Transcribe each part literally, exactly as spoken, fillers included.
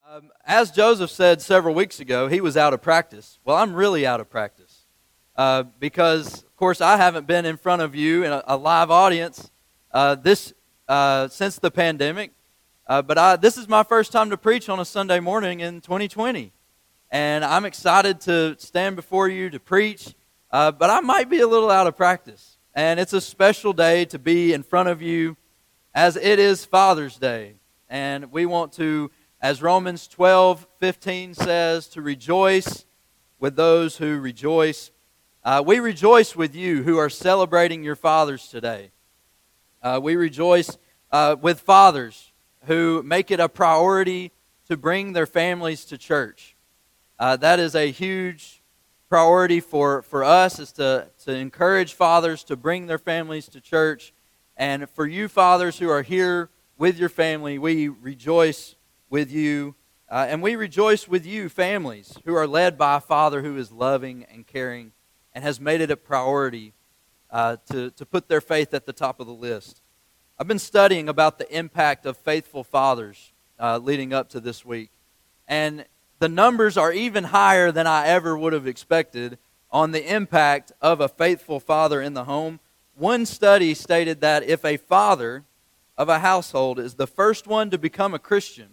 Um, as Joseph said several weeks ago, he was out of practice. Well, I'm really out of practice uh, because, of course, I haven't been in front of you in a, a live audience uh, this uh, since the pandemic. Uh, but I, this is my first time to preach on a Sunday morning in twenty twenty, and I'm excited to stand before you to preach. Uh, but I might be a little out of practice, and it's a special day to be in front of you, as it is Father's Day, and we want to, as Romans twelve fifteen says, to rejoice with those who rejoice. Uh, we rejoice with you who are celebrating your fathers today. Uh, we rejoice uh, with fathers who make it a priority to bring their families to church. Uh, that is a huge priority for, for us, is to, to encourage fathers to bring their families to church. And for you fathers who are here with your family, we rejoice with you. Uh, and we rejoice with you families who are led by a father who is loving and caring and has made it a priority uh, to, to put their faith at the top of the list. I've been studying about the impact of faithful fathers uh, leading up to this week. And the numbers are even higher than I ever would have expected on the impact of a faithful father in the home. One study stated that if a father of a household is the first one to become a Christian,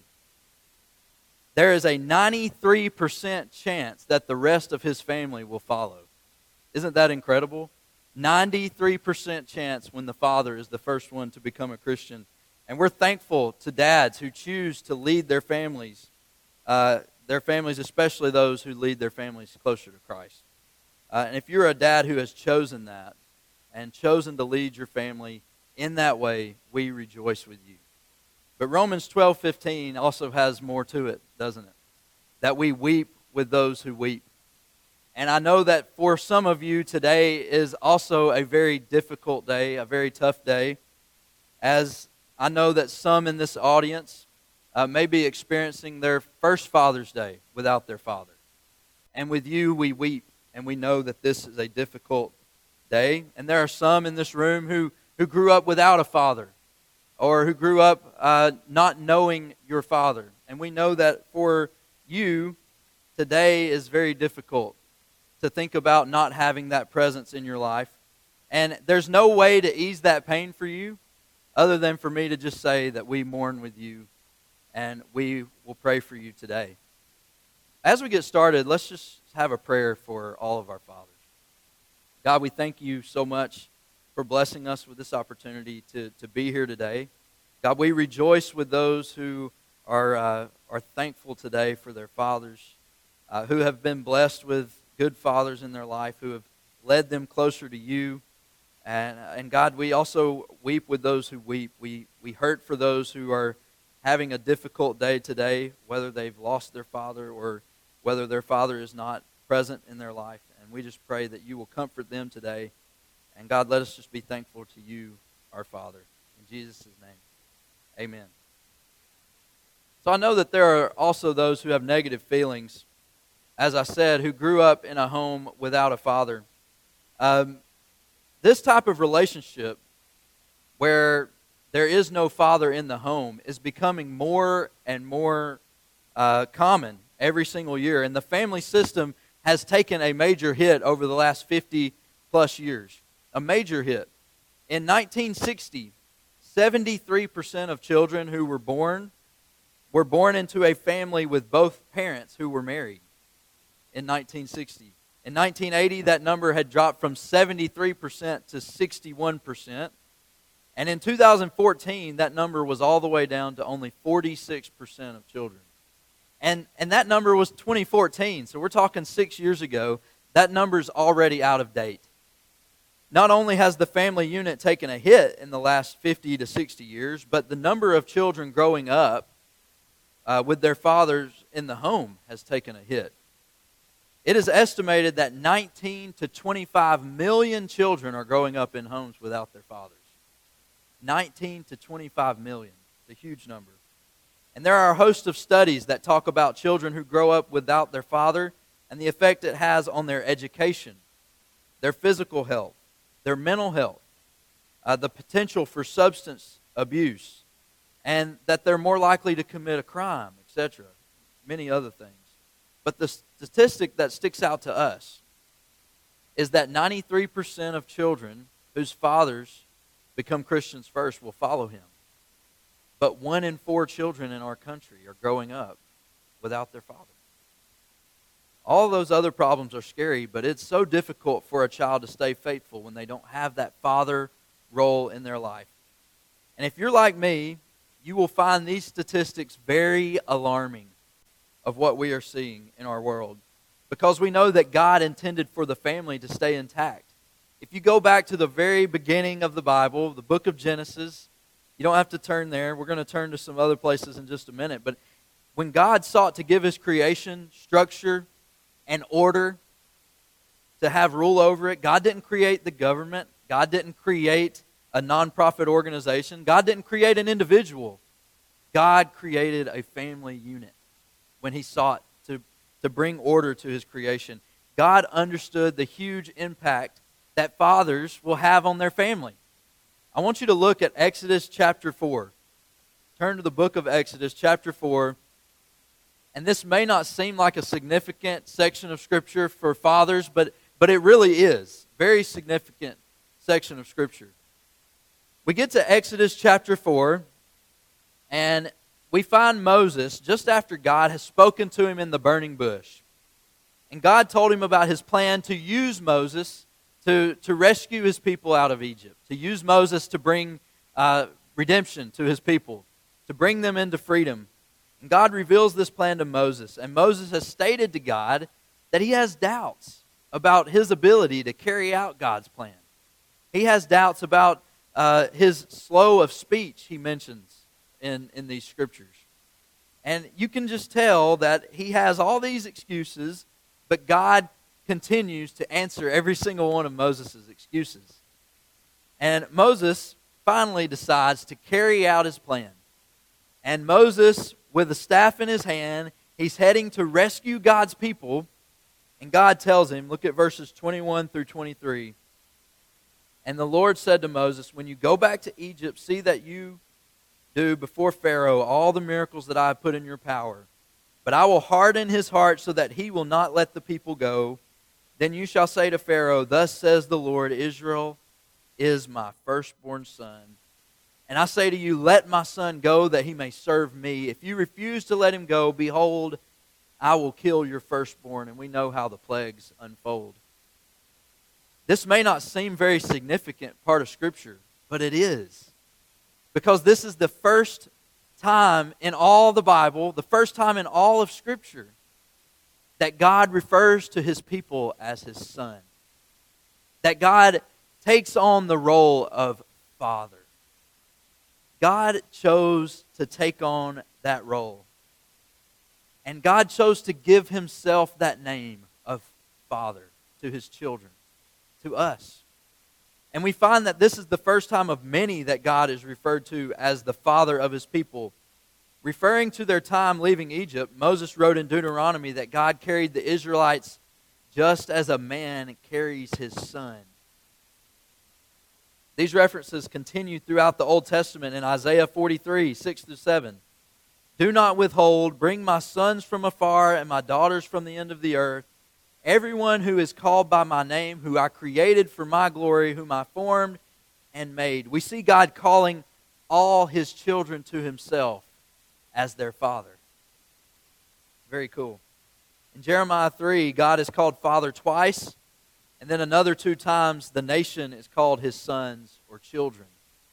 there is a ninety-three percent chance that the rest of his family will follow. Isn't that incredible? ninety-three percent chance when the father is the first one to become a Christian. And we're thankful to dads who choose to lead their families, uh, their families, especially those who lead their families closer to Christ. Uh, and if you're a dad who has chosen that and chosen to lead your family in that way, we rejoice with you. But Romans twelve fifteen also has more to it, doesn't it? That we weep with those who weep. And I know that for some of you, today is also a very difficult day, a very tough day, as I know that some in this audience uh, may be experiencing their first Father's Day without their father. And with you, we weep, and we know that this is a difficult day. And there are some in this room who, who grew up without a father, or who grew up uh, not knowing your father. And we know that for you, today is very difficult to think about not having that presence in your life. And there's no way to ease that pain for you other than for me to just say that we mourn with you and we will pray for you today. As we get started, let's just have a prayer for all of our fathers. God, we thank you so much for blessing us with this opportunity to, to be here today. God, we rejoice with those who are, uh, are thankful today for their fathers, uh, who have been blessed with good fathers in their life, who have led them closer to you. And, and God, we also weep with those who weep. We, we hurt for those who are having a difficult day today, whether they've lost their father or whether their father is not present in their life. And we just pray that you will comfort them today. And God, let us just be thankful to you, our Father. In Jesus' name, amen. So I know that there are also those who have negative feelings, as I said, who grew up in a home without a father. Um, this type of relationship where there is no father in the home is becoming more and more uh, common every single year. And the family system has taken a major hit over the last fifty plus years. A major hit. In nineteen sixty, seventy-three percent of children who were born were born into a family with both parents who were married. In nineteen sixty. In nineteen eighty, that number had dropped from seventy-three percent to sixty-one percent. And in two thousand fourteen, that number was all the way down to only forty-six percent of children. And, and that number was twenty fourteen, so we're talking six years ago. That number's already out of date. Not only has the family unit taken a hit in the last fifty to sixty years, but the number of children growing up uh, with their fathers in the home has taken a hit. It is estimated that nineteen to twenty-five million children are growing up in homes without their fathers. nineteen to twenty-five million. It's a huge number. And there are a host of studies that talk about children who grow up without their father and the effect it has on their education, their physical health, their mental health, uh, the potential for substance abuse, and that they're more likely to commit a crime, et cetera. many other things. But the statistic that sticks out to us is that ninety-three percent of children whose fathers become Christians first will follow him. But one in four children in our country are growing up without their father. All those other problems are scary, but it's so difficult for a child to stay faithful when they don't have that father role in their life. And if you're like me, you will find these statistics very alarming of what we are seeing in our world, because we know that God intended for the family to stay intact. If you go back to the very beginning of the Bible, the book of Genesis, you don't have to turn there. We're going to turn to some other places in just a minute. But when God sought to give his creation structure and order to have rule over it, God didn't create the government. God didn't create a nonprofit organization. God didn't create an individual. God created a family unit when he sought to, to bring order to his creation. God understood the huge impact that fathers will have on their family. I want you to look at Exodus chapter four. Turn to the book of Exodus chapter four. And this may not seem like a significant section of Scripture for fathers, but, but it really is. Very significant section of Scripture. We get to Exodus chapter four, and we find Moses just after God has spoken to him in the burning bush. And God told him about his plan to use Moses to, to rescue his people out of Egypt, to use Moses to bring uh, redemption to his people, to bring them into freedom. And God reveals this plan to Moses, and Moses has stated to God that he has doubts about his ability to carry out God's plan. He has doubts about uh, his slow of speech, he mentions in, in these scriptures. And you can just tell that he has all these excuses, but God continues to answer every single one of Moses' excuses. And Moses finally decides to carry out his plan. And Moses, with a staff in his hand, he's heading to rescue God's people. And God tells him, look at verses twenty-one through twenty-three. And the Lord said to Moses, when you go back to Egypt, see that you do before Pharaoh all the miracles that I have put in your power. But I will harden his heart so that he will not let the people go. Then you shall say to Pharaoh, thus says the Lord, Israel is my firstborn son. And I say to you, let my son go that he may serve me. If you refuse to let him go, behold, I will kill your firstborn. And we know how the plagues unfold. This may not seem very significant part of Scripture, but it is. Because this is the first time in all the Bible, the first time in all of Scripture, that God refers to his people as his son. That God takes on the role of father. God chose to take on that role. And God chose to give himself that name of Father to his children, to us. And we find that this is the first time of many that God is referred to as the Father of his people. Referring to their time leaving Egypt, Moses wrote in Deuteronomy that God carried the Israelites just as a man carries his son. These references continue throughout the Old Testament in Isaiah forty-three, six through seven. Do not withhold, bring my sons from afar and my daughters from the end of the earth. Everyone who is called by my name, who I created for my glory, whom I formed and made. We see God calling all his children to himself as their father. Very cool. In Jeremiah three, God is called Father twice, and then another two times the nation is called his sons or children.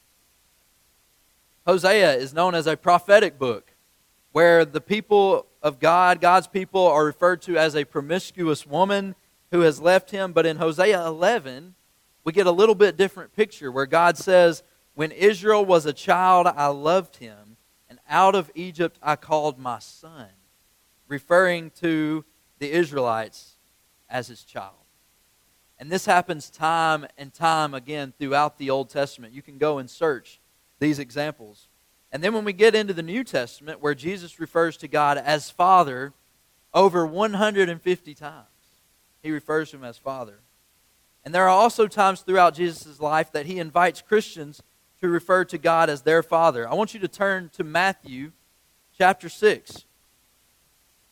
Hosea is known as a prophetic book where the people of God, God's people, are referred to as a promiscuous woman who has left him. But in Hosea eleven, we get a little bit different picture where God says, when Israel was a child, I loved him, and out of Egypt I called my son, referring to the Israelites as his child. And this happens time and time again throughout the Old Testament. You can go and search these examples. And then when we get into the New Testament, where Jesus refers to God as Father over one hundred fifty times, he refers to him as Father. And there are also times throughout Jesus' life that he invites Christians to refer to God as their Father. I want you to turn to Matthew chapter six.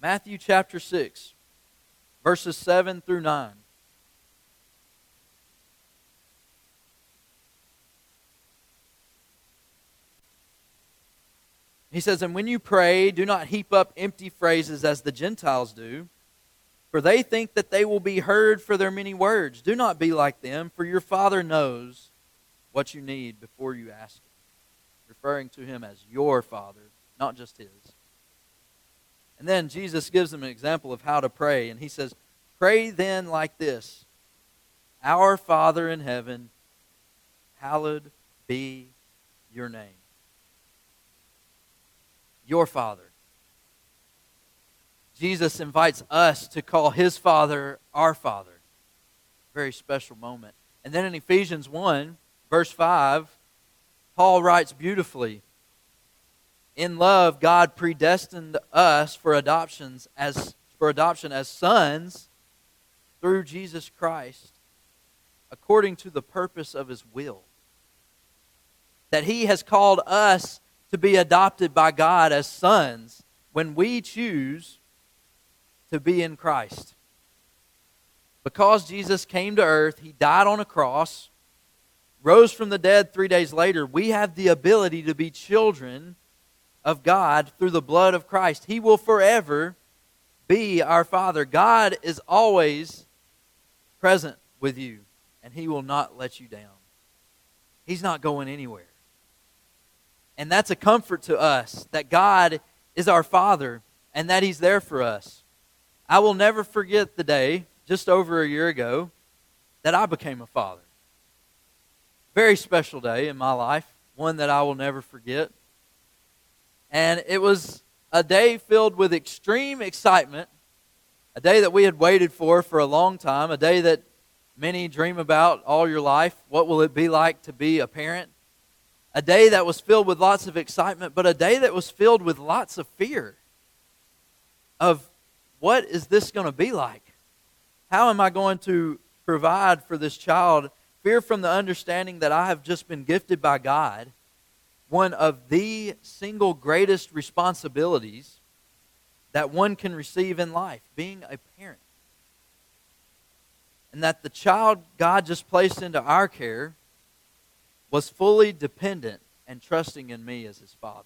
Matthew chapter six, verses seven through nine. He says, "And when you pray, do not heap up empty phrases as the Gentiles do, for they think that they will be heard for their many words. Do not be like them, for your Father knows what you need before you ask Him." Referring to Him as your Father, not just His. And then Jesus gives them an example of how to pray, and He says, "Pray then like this: Our Father in heaven, hallowed be your name." Your Father. Jesus invites us to call His Father our Father. Very special moment. And then in Ephesians one, verse five, Paul writes beautifully, "In love, God predestined us for adoptions as for adoption as sons through Jesus Christ, according to the purpose of His will." That He has called us to be adopted by God as sons when we choose to be in Christ. Because Jesus came to earth, He died on a cross, rose from the dead three days later, we have the ability to be children of God through the blood of Christ. He will forever be our Father. God is always present with you, and He will not let you down. He's not going anywhere. And that's a comfort to us, that God is our Father and that He's there for us. I will never forget the day, just over a year ago, that I became a father. Very special day in my life, one that I will never forget. And it was a day filled with extreme excitement, a day that we had waited for for a long time, a day that many dream about all your life. What will it be like to be a parent? A day that was filled with lots of excitement, but a day that was filled with lots of fear of what is this going to be like? How am I going to provide for this child? Fear from the understanding that I have just been gifted by God one of the single greatest responsibilities that one can receive in life, being a parent. And that the child God just placed into our care was fully dependent and trusting in me as his father.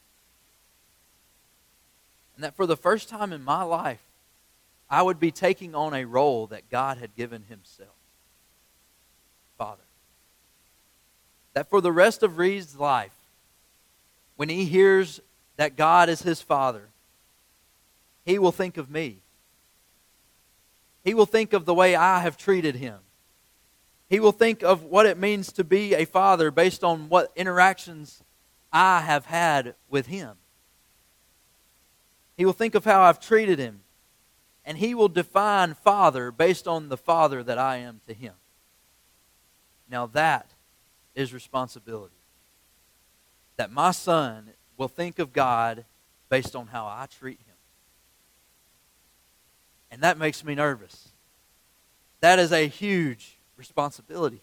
And that for the first time in my life, I would be taking on a role that God had given Himself. Father. That for the rest of Reed's life, when he hears that God is his Father, he will think of me. He will think of the way I have treated him. He will think of what it means to be a father based on what interactions I have had with him. He will think of how I've treated him. And he will define father based on the father that I am to him. Now that is responsibility. That my son will think of God based on how I treat him. And that makes me nervous. That is a huge responsibility.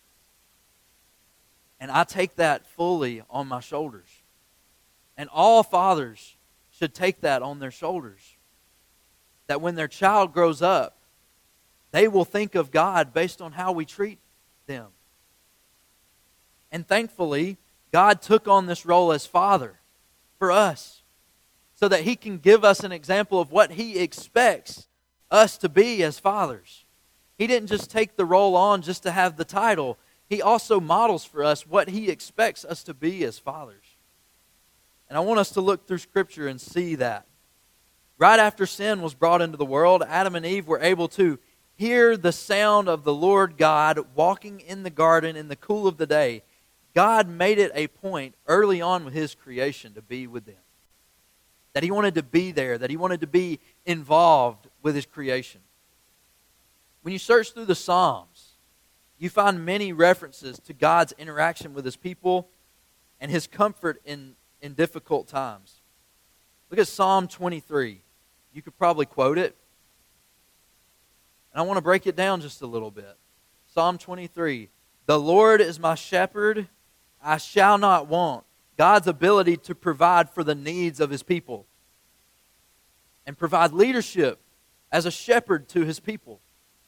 And I take that fully on my shoulders. And all fathers should take that on their shoulders. That when their child grows up, they will think of God based on how we treat them. And thankfully, God took on this role as Father for us so that He can give us an example of what He expects us to be as fathers. He didn't just take the role on just to have the title. He also models for us what He expects us to be as fathers. And I want us to look through Scripture and see that. Right after sin was brought into the world, Adam and Eve were able to hear the sound of the Lord God walking in the garden in the cool of the day. God made it a point early on with His creation to be with them. That He wanted to be there, that He wanted to be involved with His creation. When you search through the Psalms, you find many references to God's interaction with His people and His comfort in, in difficult times. Look at Psalm twenty-three. You could probably quote it. And I want to break it down just a little bit. Psalm twenty-three. The Lord is my shepherd, I shall not want. God's ability to provide for the needs of His people. and provide leadership as a shepherd to his people.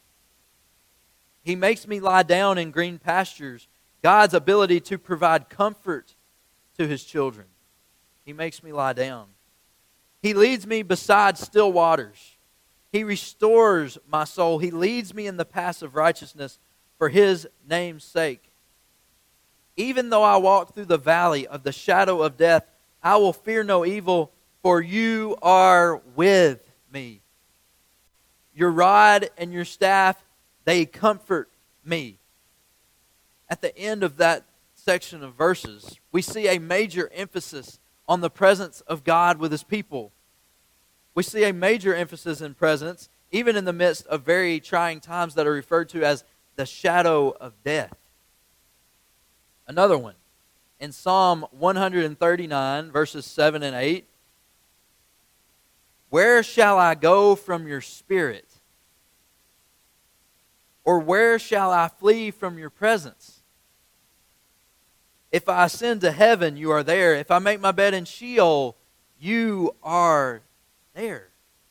He makes me lie down in green pastures. God's ability to provide comfort to his children. He makes me lie down. He leads me beside still waters. He restores my soul. He leads me in the paths of righteousness for his name's sake. Even though I walk through the valley of the shadow of death, I will fear no evil, for you are with me. Your rod and your staff, they comfort me. At the end of that section of verses, we see a major emphasis on the presence of God with his people. We see a major emphasis in presence, even in the midst of very trying times that are referred to as the shadow of death. Another one, in Psalm one thirty-nine, verses seven and eight, where shall I go from your spirit? Or where shall I flee from your presence? If I ascend to heaven, you are there. If I make my bed in Sheol, you are there.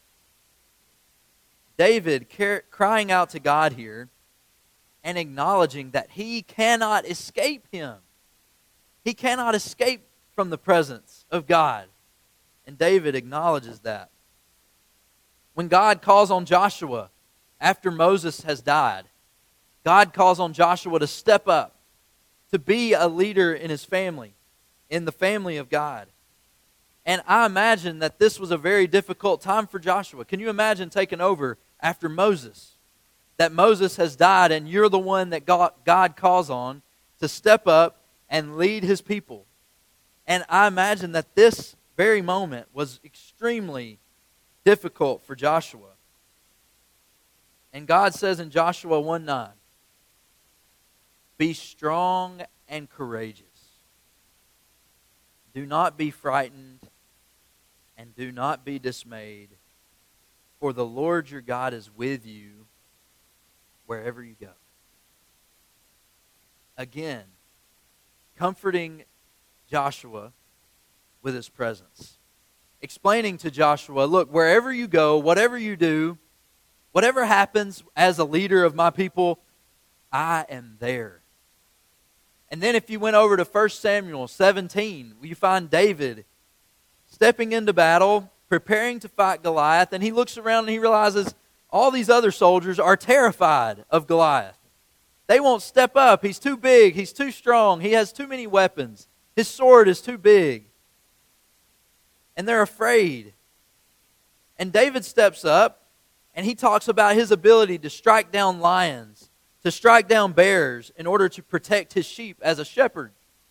David crying out to God here and acknowledging that he cannot escape him. He cannot escape from the presence of God. And David acknowledges that. When God calls on Joshua after Moses has died, God calls on Joshua to step up, to be a leader in his family, in the family of God. And I imagine that this was a very difficult time for Joshua. Can you imagine taking over after Moses? That Moses has died and you're the one that God calls on to step up and lead his people. And I imagine that this very moment was extremely difficult for Joshua. And God says in Joshua one nine, be strong and courageous. Do not be frightened and do not be dismayed, for the Lord your God is with you wherever you go. Again, comforting Joshua with his presence. Explaining to Joshua, look, wherever you go, whatever you do, whatever happens as a leader of my people, I am there. And then if you went over to First Samuel seventeen, you find David stepping into battle, preparing to fight Goliath, and he looks around and he realizes all these other soldiers are terrified of Goliath. They won't step up. He's too big. He's too strong. He has too many weapons. His sword is too big. And they're afraid. And David steps up and he talks about his ability to strike down lions, to strike down bears in order to protect his sheep as a shepherd.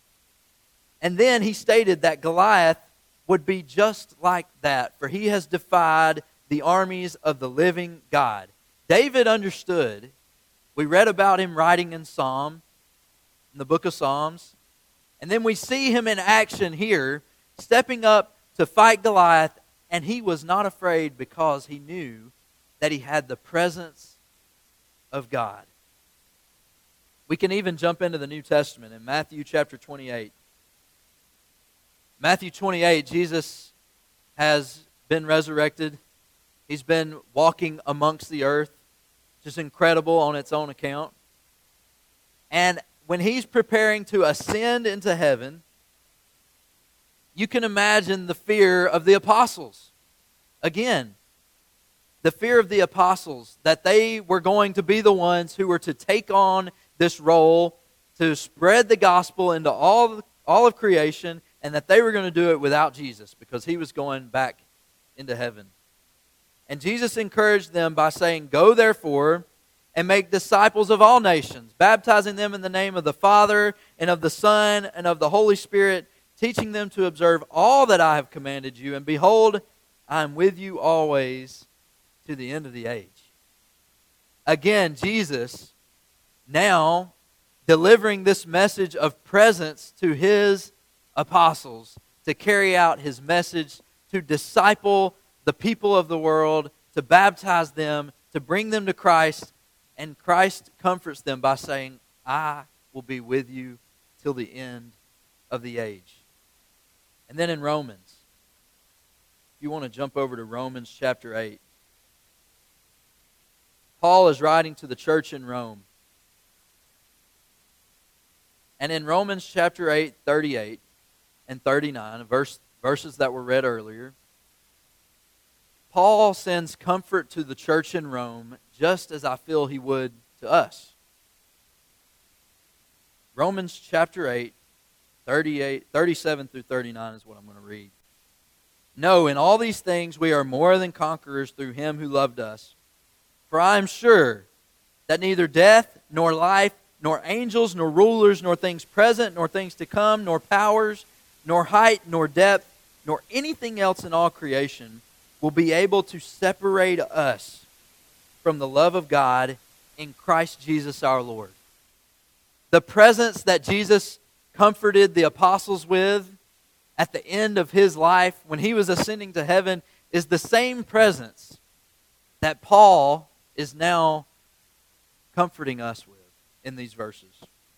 And then he stated that Goliath would be just like that, for he has defied the armies of the living God. David understood. We read about him writing in Psalm, in the book of Psalms. And then we see him in action here, stepping up to fight Goliath, and he was not afraid because he knew that he had the presence of God. We can even jump into the New Testament in Matthew chapter twenty-eight. Matthew twenty-eight, Jesus has been resurrected. He's been walking amongst the earth, which is incredible on its own account. And when he's preparing to ascend into heaven, you can imagine the fear of the apostles. Again, the fear of the apostles that they were going to be the ones who were to take on this role to spread the gospel into all of, all of creation, and that they were going to do it without Jesus because he was going back into heaven. And Jesus encouraged them by saying, go therefore and make disciples of all nations, baptizing them in the name of the Father and of the Son and of the Holy Spirit, teaching them to observe all that I have commanded you. And behold, I am with you always to the end of the age. Again, Jesus now delivering this message of presence to his apostles to carry out his message, to disciple the people of the world, to baptize them, to bring them to Christ. And Christ comforts them by saying, I will be with you till the end of the age. And then in Romans, If you want to jump over to Romans chapter eight. Paul is writing to the church in Rome. And in Romans chapter eight, thirty-eight and thirty-nine, verse, verses that were read earlier, Paul sends comfort to the church in Rome just as I feel he would to us. Romans chapter eight, thirty-eight, thirty-seven through thirty-nine is what I'm going to read. No, in all these things we are more than conquerors through him who loved us. For I am sure that neither death, nor life, nor angels, nor rulers, nor things present, nor things to come, nor powers, nor height, nor depth, nor anything else in all creation will be able to separate us from the love of God in Christ Jesus our Lord. The presence that Jesus comforted the apostles with at the end of his life when he was ascending to heaven is the same presence that Paul is now comforting us with in these verses.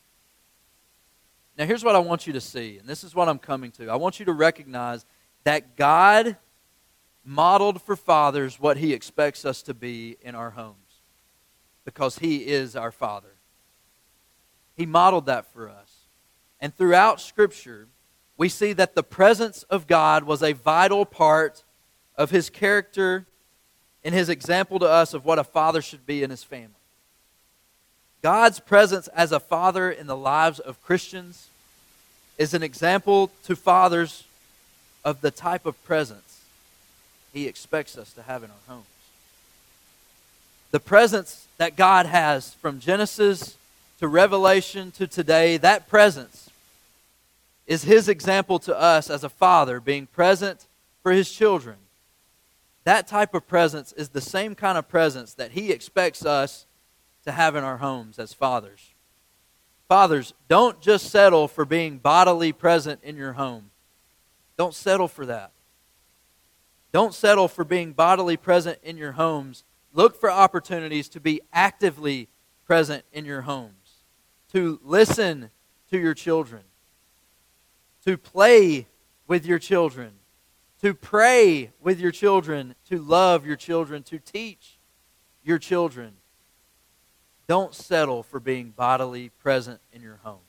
Now here's what I want you to see, and this is what I'm coming to. I want you to recognize that God modeled for fathers what he expects us to be in our homes, because he is our Father. He modeled that for us. And throughout Scripture, we see that the presence of God was a vital part of his character and his example to us of what a father should be in his family. God's presence as a father in the lives of Christians is an example to fathers of the type of presence he expects us to have in our homes. The presence that God has from Genesis to Revelation to today, that presence is his example to us as a father being present for his children. That type of presence is the same kind of presence that he expects us to have in our homes as fathers. Fathers, don't just settle for being bodily present in your home. Don't settle for that. Don't settle for being bodily present in your homes. Look for opportunities to be actively present in your homes, to listen to your children, to play with your children, to pray with your children, to love your children, to teach your children. Don't settle for being bodily present in your homes.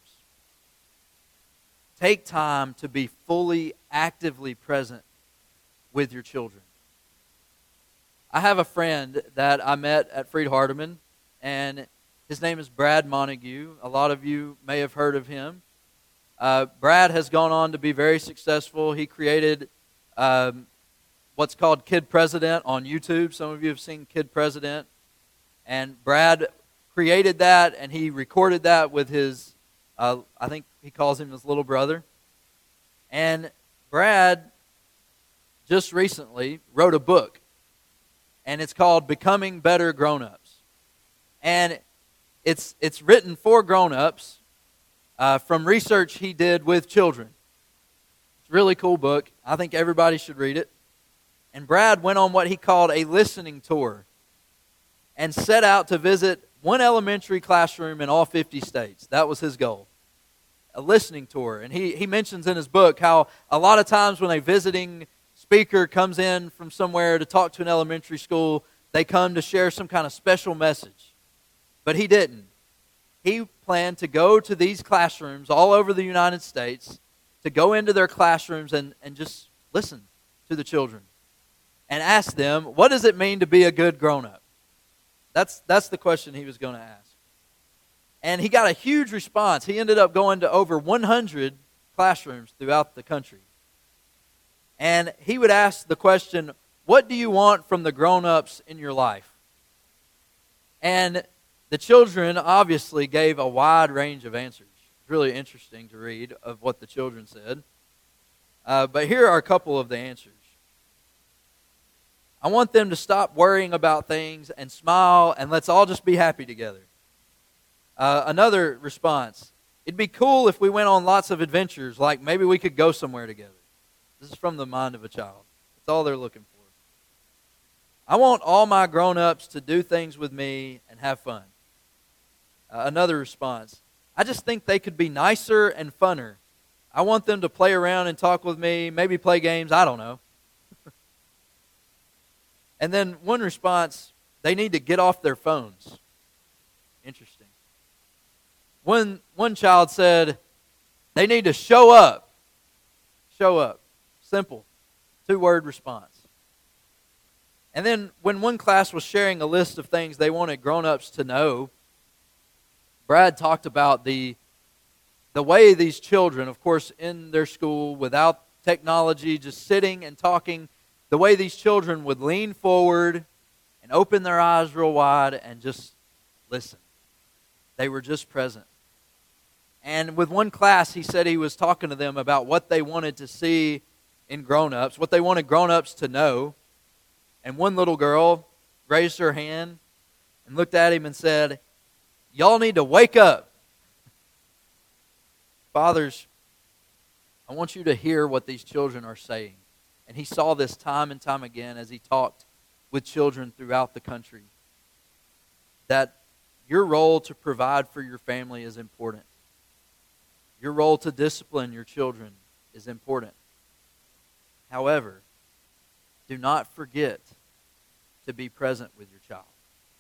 Take time to be fully, actively present with your children. I have a friend that I met at Freed Hardeman, and his name is Brad Montague. A lot of you may have heard of him. Uh, Brad has gone on to be very successful. He created um, what's called Kid President on YouTube. Some of you have seen Kid President. And Brad created that, and he recorded that with his, uh, I think he calls him his little brother. And Brad just recently wrote a book, and it's called Becoming Better Grown-Ups. And it's it's written for grown-ups uh, from research he did with children. It's a really cool book. I think everybody should read it. And Brad went on what he called a listening tour and set out to visit one elementary classroom in all fifty states. That was his goal. A listening tour. And he, he mentions in his book how a lot of times when a visiting speaker comes in from somewhere to talk to an elementary school, they come to share some kind of special message. But he didn't. He planned to go to these classrooms all over the United States, to go into their classrooms and, and just listen to the children and ask them, what does it mean to be a good grown-up? That's, that's the question he was going to ask. And he got a huge response. He ended up going to over one hundred classrooms throughout the country. And he would ask the question, what do you want from the grown-ups in your life? And the children obviously gave a wide range of answers. It's really interesting to read of what the children said. Uh, but here are a couple of the answers. I want them to stop worrying about things and smile, and let's all just be happy together. Uh, another response, it'd be cool if we went on lots of adventures, like maybe we could go somewhere together. This is from the mind of a child. That's all they're looking for. I want all my grown-ups to do things with me and have fun. Uh, another response, I just think they could be nicer and funner. I want them to play around and talk with me, maybe play games, I don't know. And then one response, they need to get off their phones. Interesting. One, one child said, they need to show up. Show up. Simple. Two-word response. And then when one class was sharing a list of things they wanted grown-ups to know, Brad talked about the, the way these children, of course, in their school, without technology, just sitting and talking, the way these children would lean forward and open their eyes real wide and just listen. They were just present. And with one class, he said he was talking to them about what they wanted to see in grown-ups, what they wanted grown-ups to know. And one little girl raised her hand and looked at him and said, "Y'all need to wake up." Fathers, I want you to hear what these children are saying. And he saw this time and time again as he talked with children throughout the country. That your role to provide for your family is important. Your role to discipline your children is important. However, do not forget to be present with your child.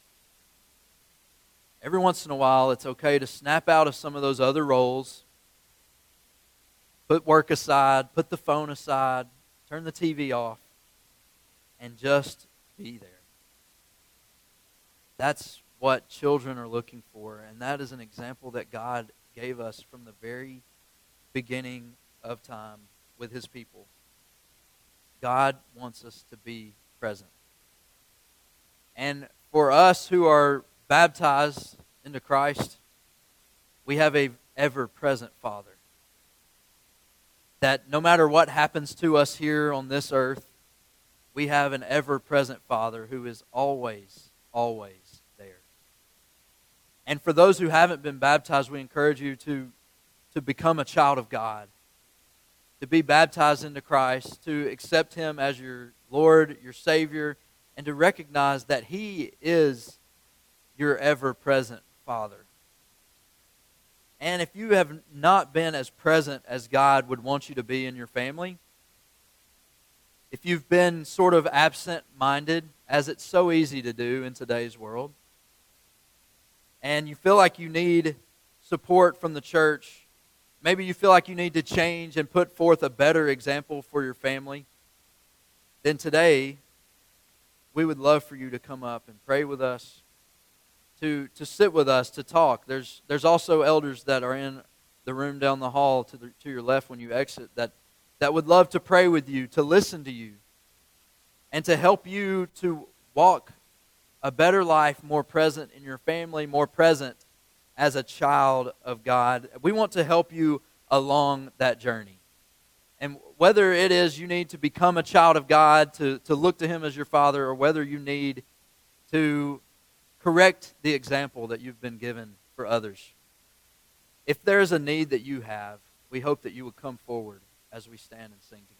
Every once in a while, it's okay to snap out of some of those other roles, put work aside, put the phone aside, turn the T V off, and just be there. That's what children are looking for, and that is an example that God gave us from the very beginning of time with His people. God wants us to be present. And for us who are baptized into Christ, we have a ever-present Father. That no matter what happens to us here on this earth, we have an ever-present Father who is always, always there. And for those who haven't been baptized, we encourage you to, to become a child of God, to be baptized into Christ, to accept Him as your Lord, your Savior, and to recognize that He is your ever-present Father. And if you have not been as present as God would want you to be in your family, if you've been sort of absent-minded, as it's so easy to do in today's world, and you feel like you need support from the church, maybe you feel like you need to change and put forth a better example for your family, then today we would love for you to come up and pray with us, to, to sit with us, to talk. There's there's also elders that are in the room down the hall to the, to your left when you exit that, that would love to pray with you, to listen to you, and to help you to walk a better life, more present in your family, more present as a child of God. We want to help you along that journey. And whether it is you need to become a child of God, to, to look to Him as your Father, or whether you need to correct the example that you've been given for others. If there is a need that you have, we hope that you would come forward as we stand and sing together.